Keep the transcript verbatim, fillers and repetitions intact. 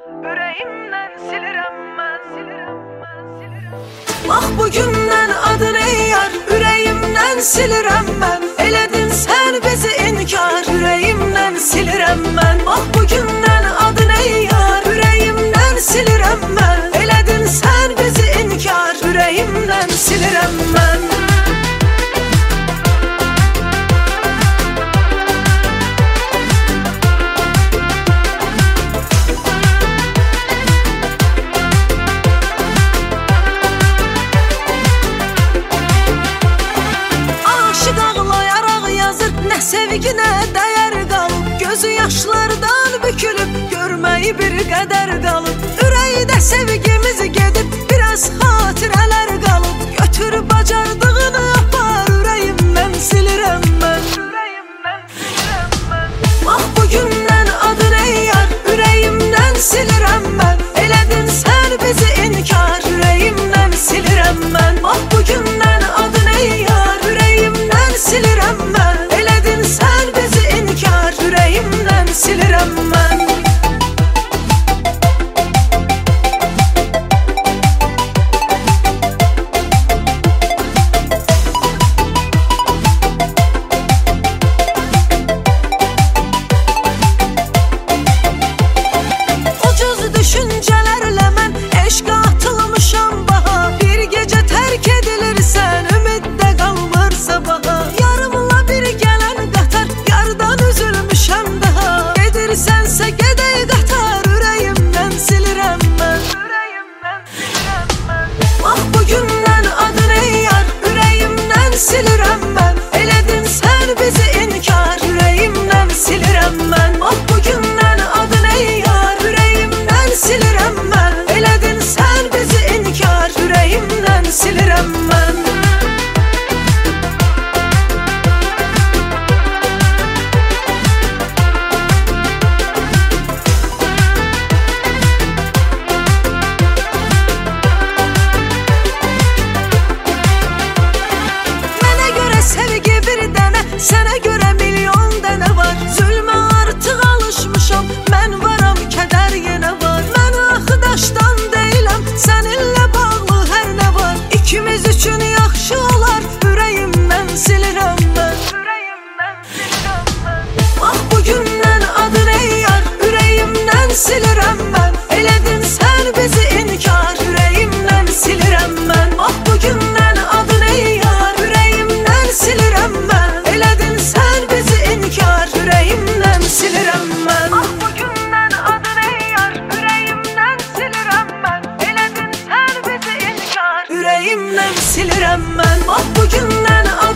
Ürəyimdən silirəm mən, silirəm mən, silirəm. Bax bugündən adın ey yar, ürəyimdən silirəm mən. Elədin sən bizi inkar, ürəyimdən silirəm mən. Bax bugündən adın ey yar, ürəyimdən silirəm mən. Elədin sən bizi inkar, ürəyimdən silirəm mən. Sevginə dəyər qalıb, gözü yaşlardan bükülüb, görməyi bir qədər qalıb. Ürəkdə sevgimiz gedib, biraz xatirələr qalıb. Götür bacardığını apar, ürəyimdən silirəm mən. Ürəyimdən silirəm mən. Bax bugündən adın ey yar, ürəyimdən silirəm mən. Elədin sən bizi inkar, ürəyimdən silirəm mən. Bax bugündən adın ey yar, ürəyimdən silirəm mən. Sən bizi inkar, ürəyimdən silirəm mən. Ucuz düşüncələrlə mən eşqə atılmışam baha. Bir gecə tərk edilirsən, ümiddə qalmır sabaha. Yarımla bir gələn sənsə gedək qatar, ürəyimdən silirəm mən. Ürəyimdən silirəm mən. Bax bugündən adın ey yar, ürəyimdən silirəm mən. Elədin sən bizi inkar, ürəyimdən silirəm mən. Bax bugündən adın ey yar, ürəyimdən silirəm mən. Elədin sən bizi inkar, ürəyimdən silirəm mən. Sənə görə milyon dənə var, zülmə artıq alışmışam. Mən varam, kədər yenə var. Mən axdaşdan deyiləm, səninlə bağlı hər nə var. İkimiz üçün yaxşı olar, ürəyimdən silirəm mən. Ürəyimdən silirəm mən. Bax bugündən adın ey yar, ürəyimdən silirəm mən. Elədin sən bizi inkar, ürəyimdən silirəm mən. Bax bugündən adın ey yar, ürəyimdən silirəm mən. Elədin sən bizi inkar, ürəyimdən silirəm mən. Ah bugündən adın ey yar, ürəyimdən silirəm mən. Elədin sən bizi inkar, ürəyimdən silirəm mən. Ah bugündən adın